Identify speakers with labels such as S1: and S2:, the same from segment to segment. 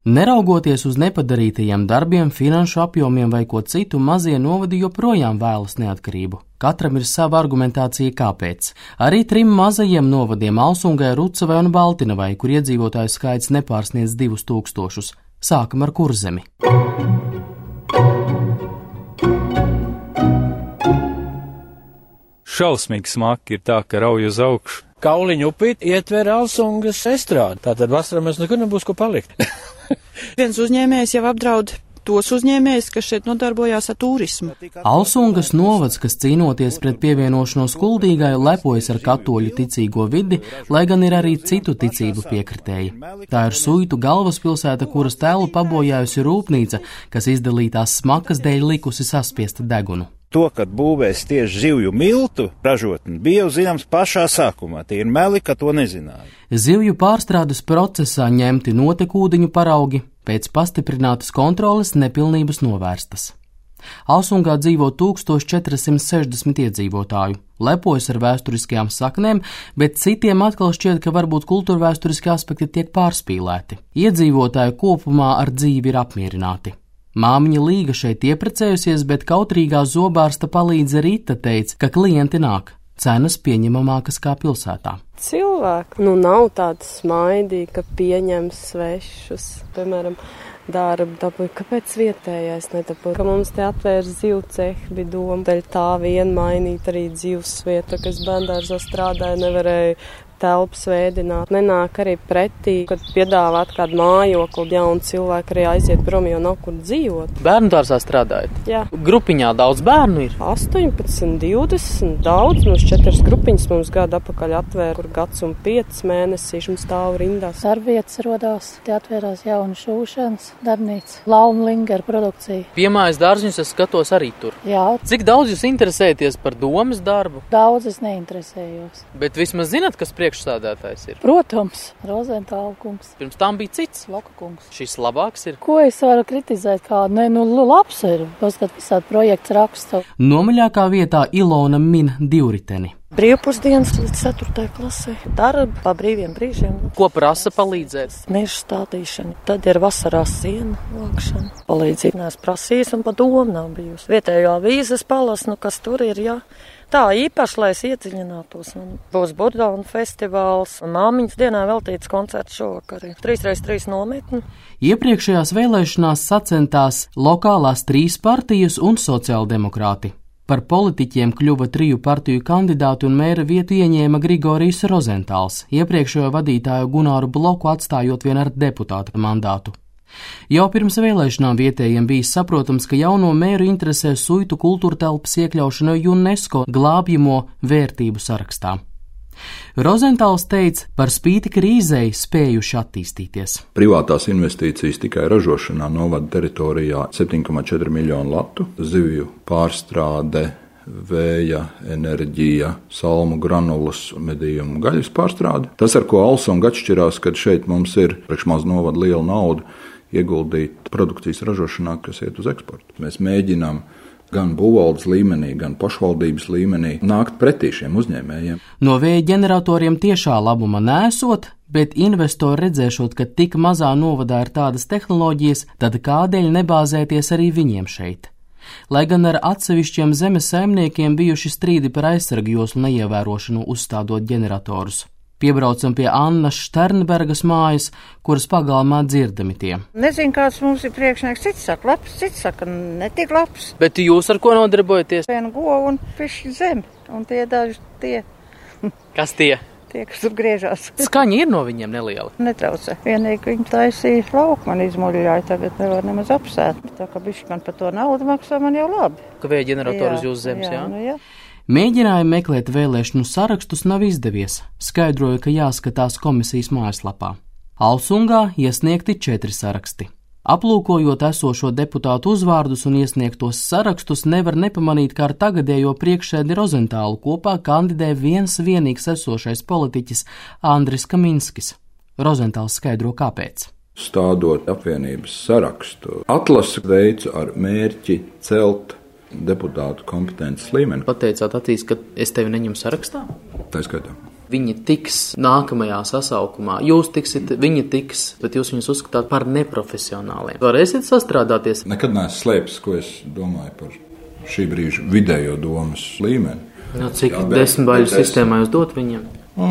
S1: Neraugoties uz nepadarītajiem darbiem, finanšu apjomiem vai ko citu, mazie novadi joprojām vēlas neatkarību. Katram ir sava argumentācija, kāpēc. Arī 3 mazajiem novadiem Alsungai, Rucavai un Baltinavai, kur iedzīvotāju skaits nepārsniedz 2000. Sākam ar Kurzemi.
S2: Šausmīgi smaki ir tā, ka rauj uz augšu.
S3: Kauliņu upīti ietver Alsungas estrādi, tātad vasarā mēs nekur nebūs ko palikt.
S4: Viens uzņēmējs jau apdraud tos uzņēmējus, kas šeit nodarbojās ar turismu.
S1: Alsungas novads, kas cīnoties pret pievienošanos Kuldīgai, lepojas ar katoļu ticīgo vidi, lai gan ir arī citu ticību piekritēji. Tā ir Suitu galvaspilsēta, kuras tēlu pabojājusi rūpnīca, kas izdalītās smakas dēļ likusi saspiest degunu.
S5: To, kad būvēs tieši zivju miltu ražotni, bija jau zināms pašā sākumā. Tie ir meli, ka to nezināja. Zivju
S1: pārstrādes procesā ņemti notekūdeņu paraugi, pēc pastiprinātas kontroles nepilnības novērstas. Alsungā dzīvo 1460 iedzīvotāju, lepojas ar vēsturiskajām saknēm, bet citiem atkal šķiet, ka varbūt kultūrvēsturiski aspekti tiek pārspīlēti. Iedzīvotāji kopumā ar dzīvi ir apmierināti. Māmiņa Līga šeit ieprecējusies, bet kautrīgā zobārsta palīdze Rita teica, ka klienti nāk, cenas pieņemamākas kā pilsētā.
S6: Cilvēki, nav tāds smaidīgi, ka pieņems svešus, piemēram, darbu dabūja, kāpēc vietējais nedabūja, ka mums te atvērs zivu cehi, bija doma, daļ tā vien mainīt arī dzīves vietu, kas bērndārzā strādāja, nevarēja telpas veidināt. Nenāk arī pretī, kad piedāvāt kādu mājokli, jaunu cilvēku arī aiziet prom, jo nav kur dzīvot.
S1: Bērndārzā strādājat?
S6: Jā.
S1: Grupiņā daudz bērnu ir?
S6: 18, 20, daudz. Mums 4 grupiņas mums gadu apakaļ atvēra, kur gads un 5 mēnesīši mums stāv rindās.
S7: Darbvietas rodās, te atvērās jauna šūšanas darbnīca, Laumlinger produkcija.
S1: Piemājas dārziņus es skatos arī tur.
S7: Jā.
S1: Cik daudz jūs interesēties par domas darbu?
S7: Daudz es neinteresējos.
S1: Bet vismaz zināt, kas priekšsādātājs ir?
S7: Protams, Rozentāla kungs.
S1: Pirms tam bija cits.
S7: Loka kungs.
S1: Šis labāks ir?
S7: Ko es varu kritizēt? Labs ir. Paskat visādi projekts raksta.
S1: Nomaļākā vietā Ilona min divriteni.
S7: Brīvpusdienas līdz 4. klasē. Darba pa brīviem brīžiem.
S1: Ko prasa palīdzēt?
S7: Meža stādīšana. Tad ir vasarā siena vākšana. Palīdzību neesmu prasījis un pa domu nav bijusi. Vietējo avīzes palas, kas tur ir, jā. Tā īpaši, lai es iedziļinātos. Būs Buddauna festivāls un māmiņas dienā veltīts koncerts šovakarī. 3x3 nometni.
S1: Iepriekšējās vēlēšanās sacentās lokālās 3 partijas un sociāldemokrāti. Par politiķiem kļuva 3 partiju kandidāti un mēra vietu ieņēma Grigorijs Rozentāls, iepriekšējo vadītāju Gunāru Bloku atstājot vien ar deputāta mandātu. Jau pirms vēlēšanām vietējiem bija saprotams, ka jauno mēru interesē Suitu kultūrtelpas iekļaušana UNESCO glābjamo vērtību sarakstā. Rozentāls teica, par spīti krīzei spējuši attīstīties.
S8: Privātās investīcijas tikai ražošanā novada teritorijā 7,4 miljonu latu, zivju pārstrāde, vēja enerģija, salmu granulas, medījumu gaļas pārstrāde. Tas, ar ko Alsunga atšķirās, kad šeit mums ir priekšmaz novada liela nauda ieguldīt produkcijas ražošanā, kas iet uz eksportu. Mēs mēģinām gan būvvaldes līmenī, gan pašvaldības līmenī nākt pretī šiem uzņēmējiem.
S1: No vēja ģeneratoriem tiešā labuma nesot, bet investori redzēšot, ka tik mazā novadā ir tādas tehnoloģijas, tad kādēļ nebāzēties arī viņiem šeit? Lai gan ar atsevišķiem zemes saimniekiem bijuši strīdi par aizsargjoslu neievērošanu uzstādot ģeneratorus. Piebraucam pie Annas Šternbergas mājas, kuras pagalmā dzirdami tie.
S9: Nezinu, kāds mums ir priekšnieks, cits saka labs, cits saka netik labs.
S1: Bet jūs ar ko nodarbojaties?
S9: Vienu govu un pišķi zemi, un tie daži tie.
S1: Kas tie?
S9: Tie, kas tur griežās.
S1: Skaņa ir no viņiem neliela.
S9: Netraucē. Vienīgi viņi taisīja lauku, man izmuļļāja, tagad nevar nemaz apsēt. Tā kā bišķi man par to naudu maksā, man jau labi.
S1: Ka vēja ģeneratoru uz jūsu zemes, jā?
S9: Jā.
S1: Mēģinājumi meklēt vēlēšanu sarakstus nav izdevies, skaidroja, ka jāskatās komisijas mājaslapā. Alsungā iesniegti 4 saraksti. Aplūkojot esošo deputātu uzvārdus un iesniegtos sarakstus, nevar nepamanīt, kā ar tagadējo priekšsēdi Rozentālu kopā kandidē viens vienīgs esošais politiķis Andris Kaminskis. Rozentāls skaidro, kāpēc.
S8: Stādot apvienības sarakstu, atlasi veicu ar mērķi celt deputātu kompetences līmeni.
S1: Pateicāt, Atīs, ka es tevi neņemu sarakstā?
S8: Tā skaitā.
S1: viņi tiks nākamajā sasaukumā, jūs tiksit, viņi tiks, bet jūs viņus uzskatāt par neprofesionāliem. Varēsiet sastrādāties?
S8: Nekad neesmu slēpis, ko es domāju par šī brīža vidējo domas līmeni.
S1: No cik 10 baļu sistēmā jūs dot viņiem?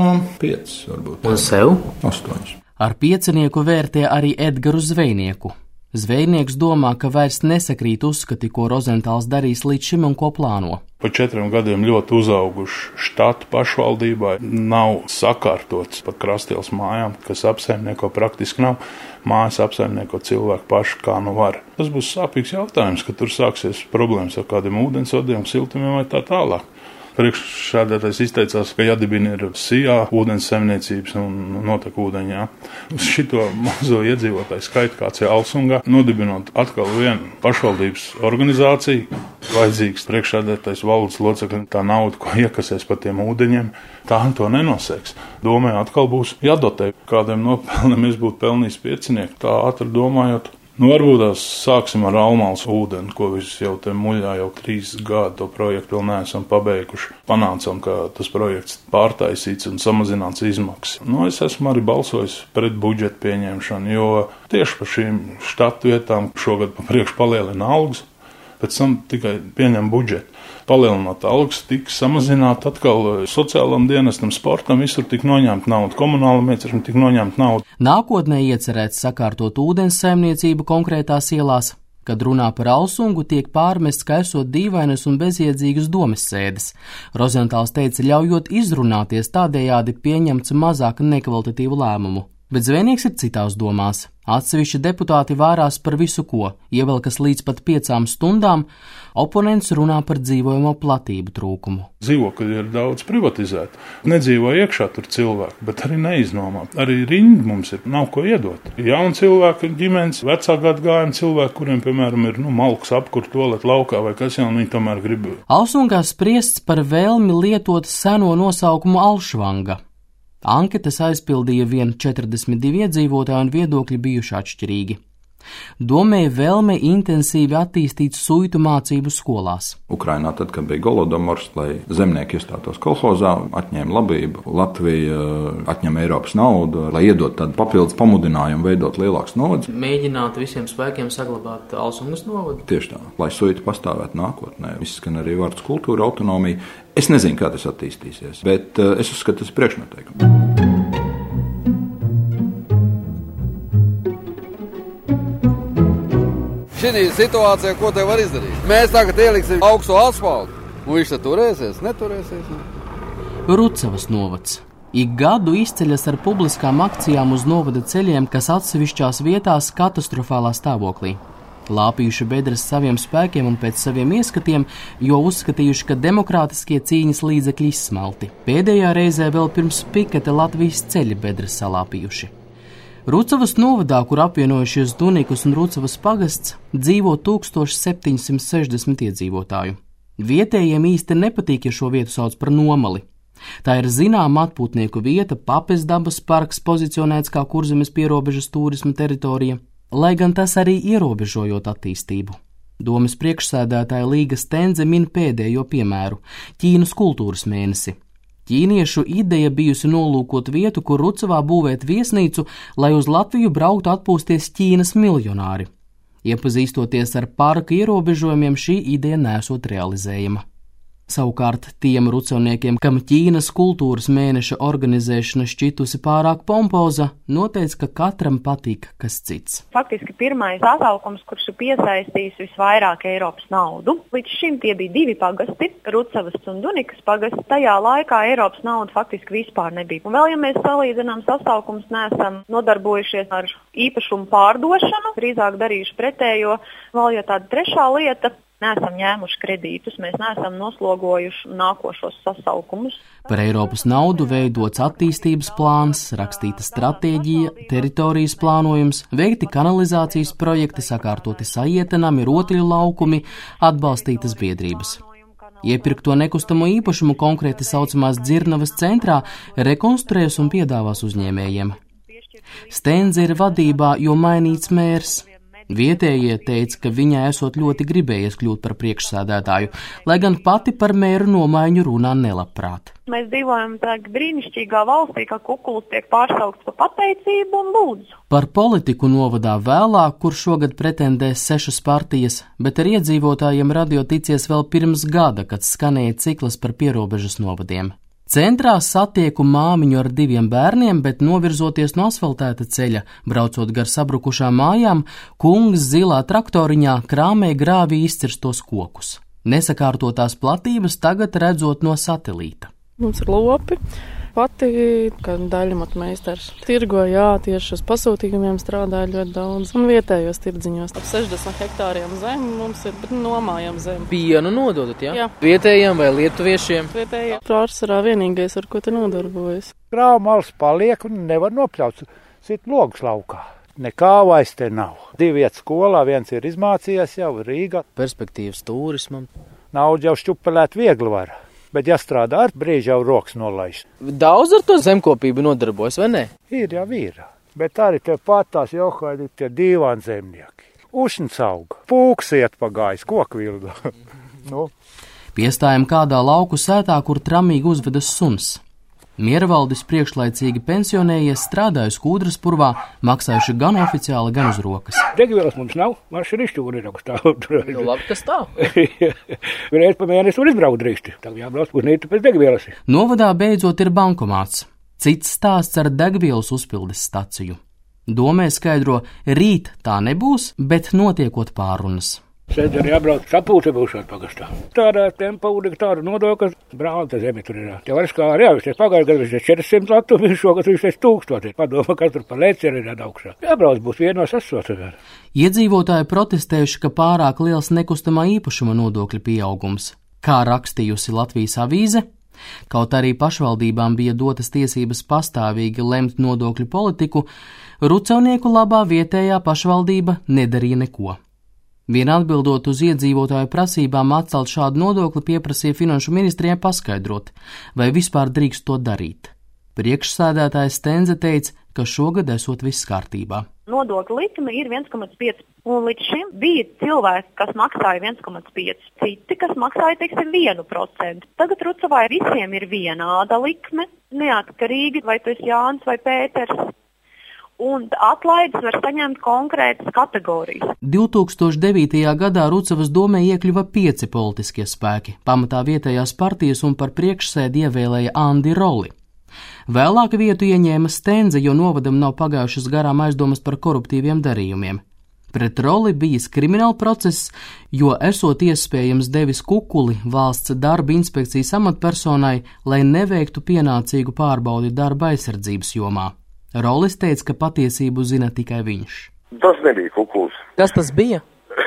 S8: 5 varbūt.
S1: Un sev?
S8: 8.
S1: Ar 5 vērtē arī Edgaru Zvejnieku. Zvejnieks domā, ka vairs nesakrīt uzskati, ko Rozentāls darīs līdz šim un ko plāno.
S10: Pa 4 gadiem ļoti uzauguši štatu pašvaldībai, nav sakārtots pat Krastielas mājām, kas apsaimnieko praktiski nav. Mājas apsaimnieko cilvēku paši kā nu var. Tas būs sāpīgs jautājums, ka tur sāksies problēmas ar kādiem ūdensvadiem, siltumiem vai tā tālāk. Priekšsēdētājs izteicās, ka jādibina ir Sijā ūdens saimniecības un notek ūdeņā. Uz šito mazo iedzīvotāju skaitu, kāds ir Alsungā, nodibinot atkal vienu pašvaldības organizāciju, vajadzīgs priekšsēdētājs valdes locekļi, tā nauda, ko iekasēs par tiem ūdeņiem, tā to nenosēks. Domē atkal būs jādotē, kādiem nopelniem es būtu pelnījis 5, tā ātri domājot. Varbūt tās sāksim ar Almālas ūdeni, ko visi jau te muļā jau 3 gadu to projektu vēl neesam pabeiguši. Panācām, ka tas projekts pārtaisīts un samazināts izmaksas. Es esmu arī balsojis pret budžetu pieņemšanu, jo tieši par šīm štatu vietām šogad pa priekšu palielina algas, pēc tam tikai pieņem budžetu. Palielināt algas, tika samazināt atkal sociālam dienestam, sportam, visur tika noņemt naudu, komunālam iecirknim tika noņemt naudu.
S1: Nākotnē iecerēts sakārtot ūdens saimniecību konkrētās ielās. Kad runā par Alsungu, tiek pārmests, ka esot dīvainas un bezjēdzīgas domessēdes. Rozentāls teica, ļaujot izrunāties, tādējādi pieņemts mazāk nekvalitatīvu lēmumu. Bet Zvejnieks ir citās domās. Atsevišķi deputāti vārās par visu ko, ievelkas līdz pat 5 stundām, oponents runā par dzīvojamo platību trūkumu.
S10: Dzīvokļi ir daudz privatizēti. Nedzīvo iekšā tur cilvēki, bet arī neiznomā. Arī riņķi mums nav ko iedot. Jauni cilvēki, ģimenes, vecāku gadagājumu cilvēki, kuriem, piemēram, ir malks apkur toalet laukā vai kas jau, viņi tomēr grib.
S1: Alsungā spriests par vēlmi lietot seno nosaukumu Alšvanga. Anketas aizpildīja 42 iedzīvotāji un viedokļi bijuši atšķirīgi. Domēja vēlme intensīvi attīstīt suitu mācību skolās.
S8: Ukrainā tad, kad bija Golodomors, lai zemnieki iestātos kolhozā, atņēma labību, Latvija atņem Eiropas naudu, lai iedot tādu papildus pamudinājumu veidot lielāks novads.
S1: Mēģināt visiem spēkiem saglabāt Alsungas novadu.
S8: Tieši tā, lai suita pastāvētu nākotnē. Izskan arī vārds kultūra, autonomija. Es nezinu, kā tas attīstīsies, bet es uzskatu, tas ir priekšnoteikums.
S11: Šī situācijā, ko te var izdarīt? Mēs tagad ieliksim augstu asfaltu, un viņš te turēsies, neturēsies.
S1: Rucavas novads. Ik gadu izceļas ar publiskām akcijām uz novada ceļiem, kas atsevišķās vietās katastrofālā stāvoklī. Lāpījuši bedres saviem spēkiem un pēc saviem ieskatiem, jo uzskatījuši, ka demokrātiskie cīņas līdzekļi izsmalti. Pēdējā reizē vēl pirms piketa Latvijas ceļa bedres salāpījuši. Rucavas novadā, kur apvienojušies Dunikas un Rucavas pagasts, dzīvo 1760 iedzīvotāju. Vietējiem īsti nepatīk, ja šo vietu sauc par Nomali. Tā ir zināma atpūtnieku vieta, Papes dabas parks pozicionēts kā Kurzemes pierobežas turisma teritorija, lai gan tas arī ierobežojot attīstību. Domes priekšsēdētāja Līga Stendze min pēdējo piemēru – Ķīnas kultūras mēnesi. Ķīniešu ideja bijusi nolūkot vietu, kur Rucavā būvēt viesnīcu, lai uz Latviju brauktu atpūsties Ķīnas miljonāri. Iepazīstoties ar parka ierobežojumiem, šī ideja nesot realizējama. Savukārt tiem rucavniekiem, kam Ķīnas kultūras mēneša organizēšana šķitusi pārāk pompoza, noteica, ka katram patīk kas cits.
S12: Faktiski pirmais sasaukums, kurš ir piesaistījis visvairāk Eiropas naudu. Līdz šim tie bija 2 pagasti, Rucavas un Dunikas pagasts. Tajā laikā Eiropas nauda faktiski vispār nebija. Un vēl, ja mēs salīdzinām sasaukums, neesam nodarbojušies ar īpašumu pārdošanu, drīzāk darījuši pretējo. Vēl jau tāda trešā lieta. Neesam ņēmuši kredītus, mēs neesam noslogojuši nākošos sasaukumus.
S1: Par Eiropas naudu veidots attīstības plāns, rakstīta stratēģija, teritorijas plānojums, veikti kanalizācijas projekti, sakārtoti saietenami, rotaļu laukumi, atbalstītas biedrības. Iepirkto nekustamo īpašumu konkrēti saucamās Dzirnavas centrā rekonstruēs un piedāvās uzņēmējiem. Stendze ir vadībā, jo mainīts mērs. Vietējie teica, ka viņai esot ļoti gribējies kļūt par priekšsēdētāju, lai gan pati par mēru nomaiņu runā nelabprāt.
S12: Mēs dzīvojam tādā brīnišķīgā valstī, ka kukulis tiek pārsaukts par pateicību un lūdzu.
S1: Par politiku novadā vēlāk, kur šogad pretendēs 6 partijas, bet ar iedzīvotājiem radio ticies vēl pirms gada, kad skanēja cikls par pierobežas novadiem. Centrā satieku māmiņu ar 2 bērniem, bet novirzoties no asfaltēta ceļa, braucot gar sabrukušām mājām, kungs zilā traktoriņā krāmē grāvī izcirstos kokus. Nesakārtotās platības tagad redzot no satelīta.
S13: Mums ir lopi. Pati, kā daļmatmeistars, tirgoja, tieši uz pasūtījumiem strādāja ļoti daudz. Un vietējos tirdziņos. Ap 60 hektāriem zemi mums ir, bet nomājam zemi.
S14: Pienu nododat, jā?
S13: Jā.
S14: Vietējiem vai lietuviešiem?
S13: Vietējiem. Pārsvarā vienīgais, ar ko te nodarbojas.
S15: Krāvmals paliek un nevar nopļaut. Sit logus laukā. Nekā vairs te nav. 2 iet skolā, 1 ir izmācījies jau Rīgā.
S14: Perspektīvas turismam.
S15: Naudu jau šķupelēt viegli var. Bet jāstrādā ar brīži jau rokas nolaiž.
S14: Daudz ar to zemkopību nodarbojas, vai ne?
S15: Ir jau ir. Bet arī te pat tās Johaidi tie dīvāni zemnieki. Ušņas auga, pūks iet pagājis, koku vilda. Nu.
S1: Piestājam kādā lauku sētā, kur tramīgi uzvedas suns. Miervaldis priekšlaicīgi pensionējies, strādājusi Kūdraspurvā, maksājuši gan oficiāli, gan uz rokas.
S16: Degvielas mums nav, marši rišķūri ir stāv.
S14: Nu labi, kas tā?
S16: Reiz pa mēnesi var izbraukt drīksti, tagad jābrauc uz nīti pēc degvielas.
S1: Novadā beidzot ir bankomāts. Cits stāsts ar degvielas uzpildes staciju. Domē skaidro, rīt tā nebūs, bet notiekot pārunas.
S16: Sēdz arī jābrauc sapulce būšot pagastā. Tādā tempa ūdega tādu nodokas, brālta zemi tur ir. Te var kā arī jāvis, pagājuši gadu viņš 400 latu, viņš šogad viņš 1000. Padomā, kas tur pa lēci arī rada augšā. Jābrauc būs vienos asotas.
S1: Iedzīvotāji protestējuši, ka pārāk liels nekustamā īpašuma nodokļa pieaugums. Kā rakstījusi Latvijas avīze, kaut arī pašvaldībām bija dotas tiesības pastāvīgi lemt nodokļu politiku, Rucavnieku labā vietējā pašvaldība nedarīja neko. Vien atbildot uz iedzīvotāju prasībām atcelt šādu nodokli, pieprasīja Finanšu ministrijai paskaidrot, vai vispār drīkst to darīt. Priekšsēdētājs Stenze teica, ka šogad esot viss kārtībā.
S12: Nodokļa likme ir 1,5, un līdz šim bija cilvēki, kas maksāja 1,5, citi, kas maksāja, teiksim, 1%. Tagad Rucavai visiem ir vienāda likme, neatkarīgi, vai tu esi Jānis vai Pēters. Un atlaides var saņemt konkrētas kategorijas.
S1: 2009. gadā Rucavas domē iekļuva 5 politiskie spēki, pamatā vietējās partijas un par priekšsēdi ievēlēja Andi Roli. Vēlāk vietu ieņēma Stenze, jo novadam nav pagājušas garām aizdomas par koruptīviem darījumiem. Pret Roli bijis krimināla process, jo esot iespējams devis kukuli valsts darba inspekcijas amatpersonai, lai neveiktu pienācīgu pārbaudi darba aizsardzības jomā. Rolis teica, ka patiesību zina tikai viņš.
S17: Tas nebija kukuls.
S14: Kas tas bija?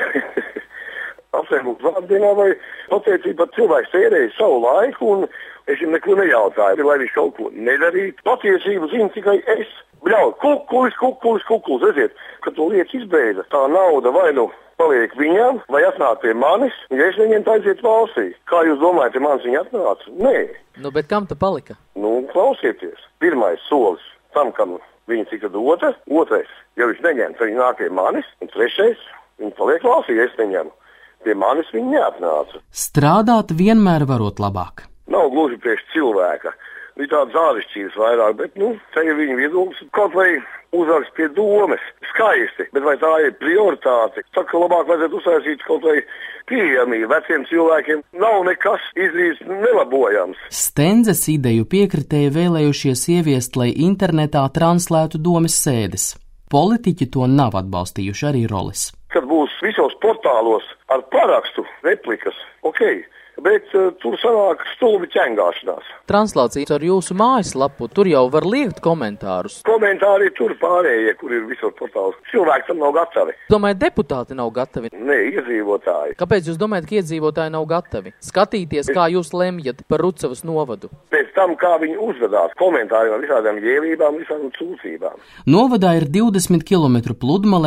S17: Apsveikums vārdienā vai pateicība, ka cilvēks tērēja savu laiku un es viņam neko nejautāju, lai viņš kaut ko nedarītu. Patiesību zina tikai es. Bļauj, kukulis, redziet, kad to lietu izbeidza, tā nauda vai nu paliek viņam, vai atnāk pie manis, ja es viņiem aiziet valstī. Kā jūs domājat, ja mans viņa atnāca? Nē.
S14: Nu, bet kam ta palika?
S17: Nu, klausieties. Pirmais solis tam, kam viņa tika dota, otrais, ja viņš neņem, tad viņi nāk pie manis, un trešais, viņi paliek valstī, ja es neņemu. Pie manis viņi neatnāca.
S1: Strādāt vienmēr varot labāk.
S17: Nav gluži priekš cilvēka. Ir tādas āršķirības vairāk, bet, te ir viņa viedoklis, kaut vai uzrakst pie domes. Skaisti, bet vai tā ir prioritāte? Saka, labāk vajadzētu uztaisīt kaut vai pieejamību veciem cilvēkiem. Nav nekas izdarīts nelabojams.
S1: Stenzes ideju piekritēji vēlējušies ieviest, lai internetā translētu domes sēdes. Politiķi to nav atbalstījuši, arī Rolis.
S17: Kad būs visos portālos ar parakstu replikas, bet tur sanāk stulbi ķengāšanās.
S14: Translācijas ar jūsu mājaslapu, tur jau var liekt komentārus.
S17: Komentāri tur pārējie, kur ir visos portālos. Cilvēki tam nav gatavi.
S14: Domājat, deputāti nav gatavi?
S17: Nē, iedzīvotāji.
S14: Kāpēc jūs domājat, ka iedzīvotāji nav gatavi? Skatīties, kā jūs lemjat par Rucavas novadu.
S17: Pēc tam, kā viņi uzvedās, komentāri ar visādām jēlībām, visādām sūdzībām.
S1: Novadā ir 20 km pludmale,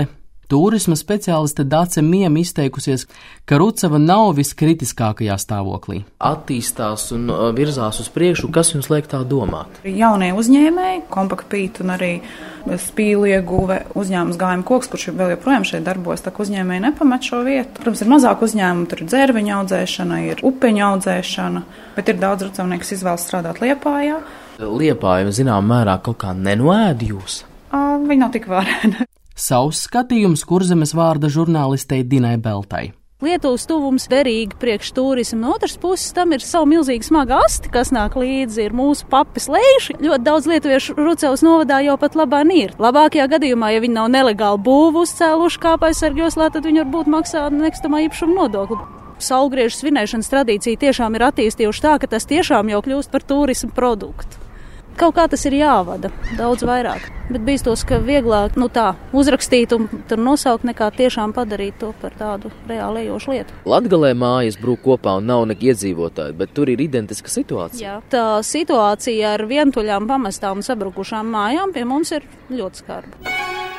S1: Tūrisma speciāliste Dace Miema izteikusies, ka Rucava nav viskritiskākajā stāvoklī.
S14: Attīstās un virzās uz priekšu, kas jums liek tā domāt?
S18: Jaunie uzņēmēji, Kompaktpīt un arī spīļu ieguve uzņēmums Gājuma koks, kurš vēl joprojām šeit darbojas, tā ka uzņēmēji nepamet šo vietu. Protams, ir mazāk uzņēmumu, tur ir dzērveņu audzēšana, ir upeņu audzēšana, bet ir daudz rucavnieku, kas izvēlas strādāt Liepājā.
S14: Liepāja, zinām, mērā kaut kā nenoēd jūs?
S18: Viņi nav tik vārēni.
S1: Savs skatījums Kurzemes vārda žurnālistei Dinai Beltai.
S19: Lietuvas tuvums derīgi priekš turismu. No otras puses tam ir savu milzīgi smaga asti, kas nāk līdzi, ir mūsu papis lējuši. Ļoti daudz lietuviešu Rucavas novadā jau pat labāk ir. Labākajā gadījumā, ja viņi nav nelegāli būvu uzcēluši kāpaisargjoslā, tad viņi varbūt maksā nekustamā īpašuma nodokli. Saulgriežu svinēšanas tradīcija tiešām ir attīstījuši tā, ka tas tiešām jau kļūst par turismu produktu. Kaut kā tas ir jāvada, daudz vairāk, bet bīstos, ka vieglāk uzrakstīt un tur nosaukt, nekā tiešām padarīt to par tādu reāli ejošu lietu.
S14: Latgalē mājas brūk kopā un nav nek iedzīvotāji, bet tur ir identiska situācija.
S19: Jā, tā situācija ar vientuļām pamestām un sabrukušām mājām pie mums ir ļoti skarba.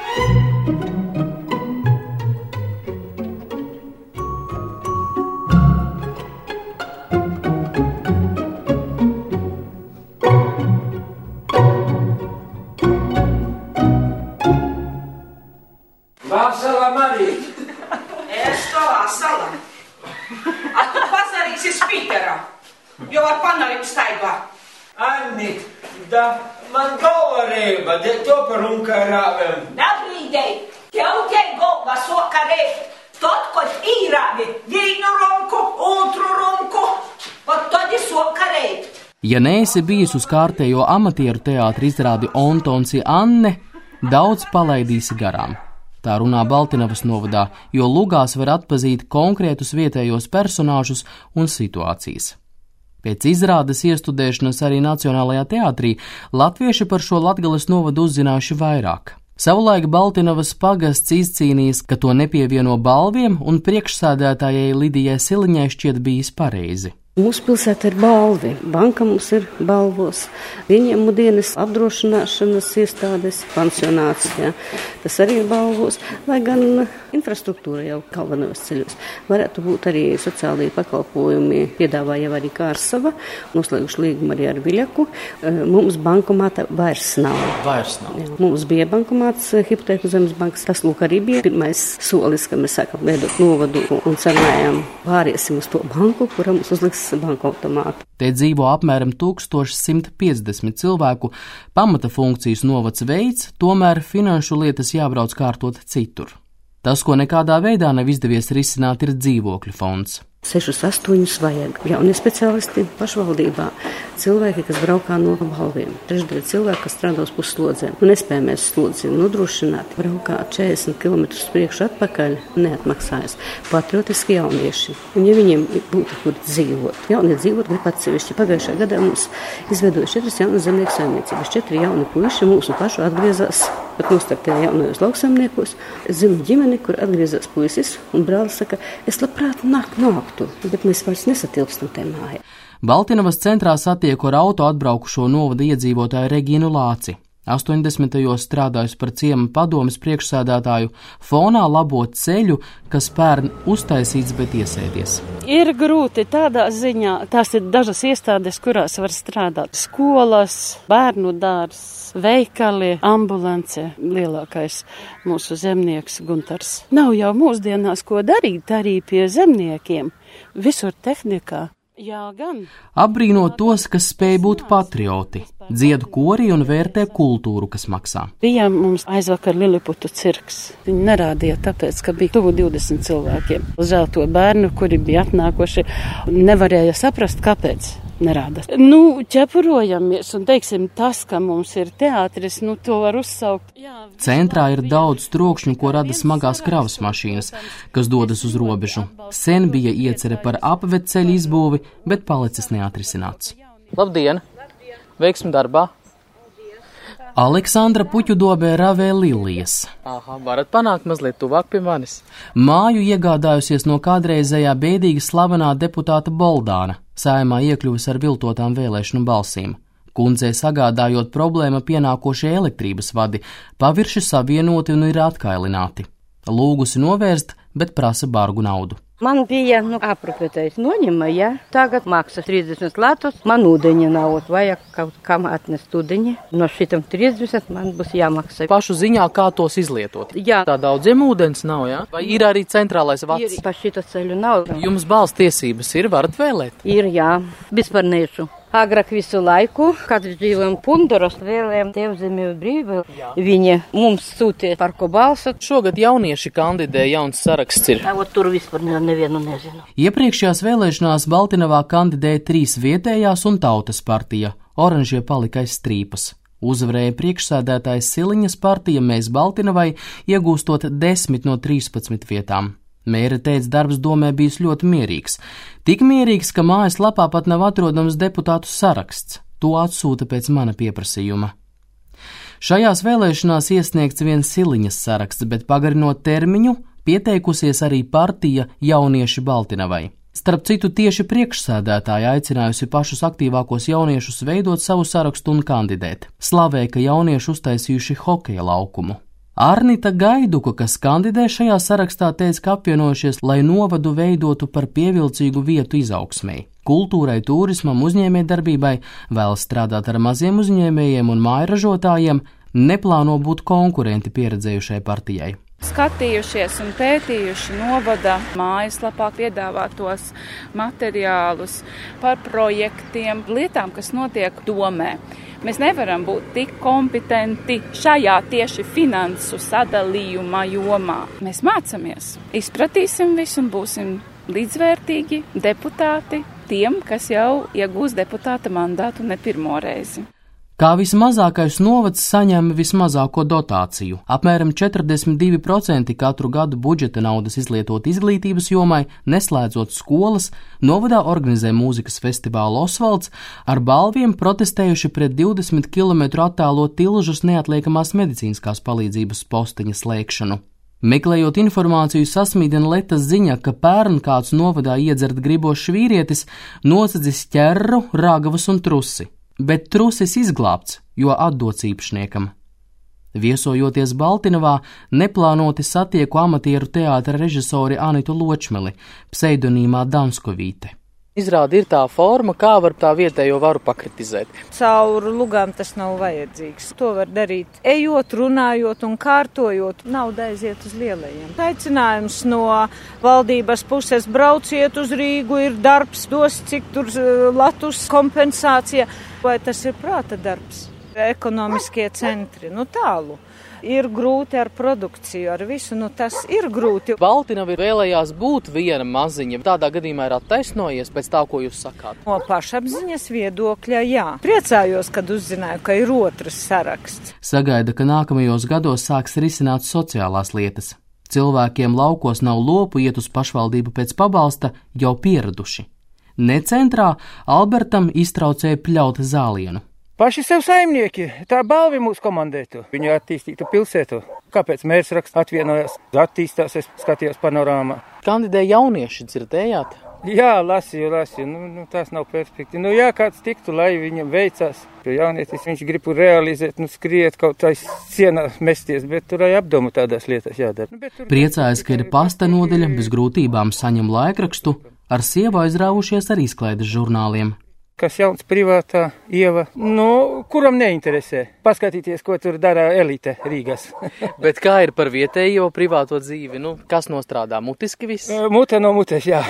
S20: Vasala Marija. Es to vasala. A tu pazarīsi spīkerā, jo ar panājumu staigā.
S21: Anni, da man galva reiba, de to par un karāvim.
S20: Nabrīdēji, tev te galva soka reiba. Tot, kod īrāvi vienu runku, otru runku, un tad soka reiba.
S1: Ja neesi bijis uz kārtējo amatieru teātra izrādi Ontons un Anne, daudz palaidīsi garām. Tā runā Baltinavas novadā, jo lugās var atpazīt konkrētus vietējos personāžus un situācijas. Pēc izrādes iestudēšanas arī Nacionālajā teātrī latvieši par šo Latgales novadu uzzinājuši vairāk. Savulaik Baltinavas pagasts izcīnījis, ka to nepievieno balviem, un priekšsēdētājai Lidijai Siliņai šķiet bijis pareizi.
S22: Mūsu pilsēta ir balvi, banka mums ir balvos, ieņēmumu dienas apdrošināšanas iestādes, pansionāts, jā. Tas arī ir balvos, lai gan infrastruktūra jau galvenajos ceļos. Varētu būt arī sociālajie pakalpojumi, piedāvā jau arī Kārsava, noslēguši līgumu arī ar Viļaku. Mums bankomāta vairs nav. Jā. Mums bija bankomāts Hipotēku zemes bankas, tas lūk arī bija pirmais solis, ka mēs sākam veidot novadu un cerējām pāriesim uz to banku, kura mums uzliks banku automātu.
S1: Te dzīvo apmēram 1150 cilvēku, pamata funkcijas novads veids, tomēr finanšu lietas jābrauc kārtot citur. Tas, ko nekādā veidā nav izdevies risināt, ir dzīvokļu fonds.
S22: 6-8 vajag. Jaunie speciālisti pašvaldībā, cilvēki, kas braukā no balviem, trešdaļa cilvēki, kas strādā uz pusslodzēm. Nespēja mēs slodzi nodrošināt, braukā 40 km priekšu atpakaļ, neatmaksājas. Patriotiski jaunieši. Un ja viņiem būtu kur dzīvot, jaunie dzīvot grib atsevišķi. Pagājušajā gadā mums izveidoja 4 jaunas zemnieku saimniecības, 4 jauni puiši mūsu pašu atgriezās, bet nostartēja jaunajos lauksaimniekos. Es zinu ģimeni, kur atgriezās puisis, un brālis saka, es labprāt nāktu, bet mēs vairs nesatilpstam te mājā.
S1: Baltinavas centrā satieku ar auto atbraukušo novada iedzīvotāju Regīnu Lāci. 80. strādājusi par ciema padomes priekšsēdētāju, fonā labot ceļu, kas pērn uztaisīts, bet iesēdies.
S23: Ir grūti tādā ziņā, tās ir dažas iestādes, kurās var strādāt. Skolas, bērnu dārs, veikali, ambulance, lielākais mūsu zemnieks Guntars. Nav jau mūsdienās ko darīt arī pie zemniekiem, visur tehnikā. Jā, gan.
S1: Apbrīno tos, kas spēj būt patrioti, dziedu kori un vērtē kultūru, kas maksā.
S23: Bija mums aizvakar Liliputu cirks. Viņi nerādīja tāpēc, ka bija tuvu 20 cilvēkiem. Žēl to bērnu, kuri bija atnākoši, nevarēja saprast, kāpēc nerāda. Ķepurojamies un teiksim tas, ka mums ir teātris, to var uzsaukt.
S1: Centrā ir daudz trokšņu, ko rada smagās kravas mašīnas, kas dodas uz robežu. Sen bija iecere par apvedceļu izbūvi, bet palicis neatrisināts.
S14: Labdien! Veiksmi darbā!
S1: Aleksandra Puķudobē ravē lilijas.
S14: Varat panākt mazliet tuvāk pie manis.
S1: Māju iegādājusies no kādreizējā bēdīgi slavenā deputāta Boldāna, Saeimā iekļuvis ar viltotām vēlēšanu balsīm. Kundzei sagādājot problēma pienākošie elektrības vadi, pavirši savienoti un ir atkailināti. lūgusi novērst, bet prasa bargu naudu.
S9: Man bija aprūpētais noņemma, ja tagad maksā 30 latus, man ūdeņa nav, vajag kaut kam atnest ūdeņi. No šitam 30 man būs jāmaksā.
S14: Pašu ziņā, kā tos izlietot?
S9: Jā.
S14: Tā daudziem ūdens nav, jā? Vai ir arī centrālais vats?
S9: Ir, pa šito ceļu nav.
S14: Jums balss tiesības ir, varat vēlēt?
S9: Ir, jā, vispār nešu. Agrāk visu laiku, kad dzīvojam Punduros, vēlējām Tevzemi brīvību. Viņi mums sūtīja par ko balsu.
S14: Šogad jaunieši kandidē, jauns saraksts ir.
S9: Tur vispār nevienu nezinu.
S1: Iepriekšējās vēlēšanās Baltinavā kandidēja 3 vietējās un Tautas partija. Oranžie palika aiz strīpas. Uzvarēja priekšsēdētājs Siliņas partija Mēs Baltinavai, iegūstot 10 no 13 vietām. Mēra teica, darbs domē bijis ļoti mierīgs. Tik mierīgs, ka mājaslapā pat nav atrodams deputātu saraksts. To atsūta pēc mana pieprasījuma. Šajās vēlēšanās iesniegts viens Siliņas saraksts, bet pagarinot termiņu, pieteikusies arī partija Jaunieši Baltinavai. Starp citu, tieši priekšsēdētāja aicinājusi pašus aktīvākos jauniešus veidot savu sarakstu un kandidēt. Slavēja, ka jaunieši uztaisījuši hokeja laukumu. Arnita Gaiduka, kas kandidē šajā sarakstā, teica, ka apvienojušies, lai novadu veidotu par pievilcīgu vietu izaugsmei. Kultūrai, turismam, uzņēmējdarbībai, vēlas strādāt ar maziem uzņēmējiem un mājražotājiem, neplāno būt konkurenti pieredzējušai partijai.
S2: Skatījušies un pētījuši novada mājaslapā piedāvātos materiālus par projektiem, lietām, kas notiek domē. Mēs nevaram būt tik kompetenti šajā tieši finansu sadalījuma jomā. Mēs mācāmies, izpratīsim visu un būsim līdzvērtīgi deputāti tiem, kas jau iegūs deputāta mandātu ne pirmo reizi.
S1: Kā vismazākais novads saņem vismazāko dotāciju. Apmēram 42% katru gadu budžeta naudas izlietot izglītības jomai, neslēdzot skolas, novadā organizē mūzikas festivālu Osvalds, ar balviem protestējuši pret 20 km attālo Tilžas neatliekamās medicīniskās palīdzības posteņa slēgšanu. Meklējot informāciju, sasmīdina Letas ziņa, ka pērn kāds novadā iedzert gribošs vīrietis nocedzis ķerru, ragavas un trusi. Bet trusis izglābts, jo atdots īpašniekam. Viesojoties Baltinavā, neplānoti satieku amatieru teātra režisori Anitu Ločmeli, pseidonīmā Danskovīte.
S14: Izrāda ir tā forma, kā var tā vietējo varu pakritizēt.
S3: Caur lugām tas nav vajadzīgs. To var darīt ejot, runājot un kārtojot. Nauda aiziet uz lielajiem. Aicinājums no valdības puses brauciet uz Rīgu, ir darbs, dos cik tur latus kompensācija. Vai tas ir prāta darbs? Ekonomiskie centri, tālu. Ir grūti ar produkciju, ar visu, tas ir grūti.
S14: Baltinava vēlējās būt viena maziņa, tādā gadījumā ir attaisnojies pēc tā, ko jūs sakāt.
S3: No pašapziņas viedokļa, jā. Priecājos, kad uzzināju, ka ir otrs saraksts.
S1: Sagaida, ka nākamajos gados sāks risināt sociālās lietas. Cilvēkiem laukos nav lopu iet uz pašvaldību pēc pabalsta, jau pieraduši. Necentrā Albertam iztraucēja pļaut zālienu.
S4: Paši sev saimnieki, tā balvi mūs komandētu. Viņu attīstītu pilsētu. Kāpēc mērs raksts atvienojās, attīstās, es skatījos panorāmā.
S14: Kandidē jaunieši, dzirdējāt?
S4: Jā, lasīju. Tās nav perspektīva. Jā, kāds tiktu, lai viņam veicās. Jaunietis, viņš grib realizēt, skriet kaut tā sienā mesties, bet tur arī apdomu tādās lietās jādara.
S1: Priecājas, ka ir pasta nodeļa, bez grūtībām saņem laikrakstu, ar sievu aizrāvušies ar izklaides žurnāliem.
S4: Kas jauns privātā ieva, kuram neinteresē. Paskatīties, ko tur dara elite Rīgas.
S14: Bet kā ir par vietējo privāto dzīvi? Kas nostrādā? Mutiski viss?
S4: Mute no mutes, jā.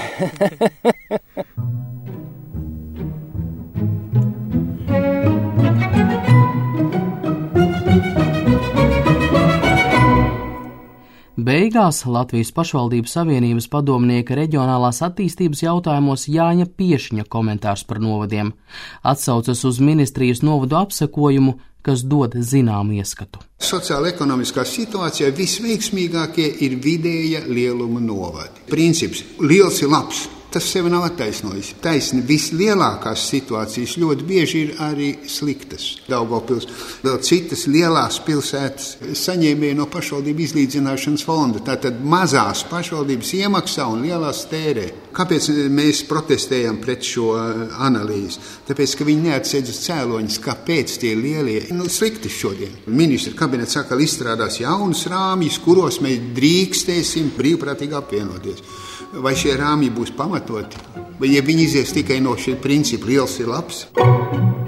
S1: Beigās Latvijas pašvaldības savienības padomnieka reģionālās attīstības jautājumos Jāņa Piešiņa komentārs par novadiem. Atsaucas uz ministrijas novadu apsekojumu, kas dod zināmu ieskatu.
S24: Sociāla-ekonomiskā situācijā visveiksmīgākie ir vidēja lieluma novadi. Princips liels ir labs. Tas sevi nav attaisnojis. Taisni vislielākās situācijas ļoti bieži ir arī sliktas. Daugavpils, vēl citas lielās pilsētas saņēmēja no pašvaldību izlīdzināšanas fonda. Tātad mazās pašvaldības iemaksā un lielās tērē. Kāpēc mēs protestējam pret šo analīzi? Tāpēc, ka viņi neatsedz cēloņus, kāpēc tie lielie slikti šodien. Ministra kabinets saka, izstrādās jaunus rāmjus, kuros mēs drīkstēsim brīvprātīgi apvienoties. Vai šie rāmji būs pamatoti? Vai ja viņi izies tikai no šī principa liels ir labs?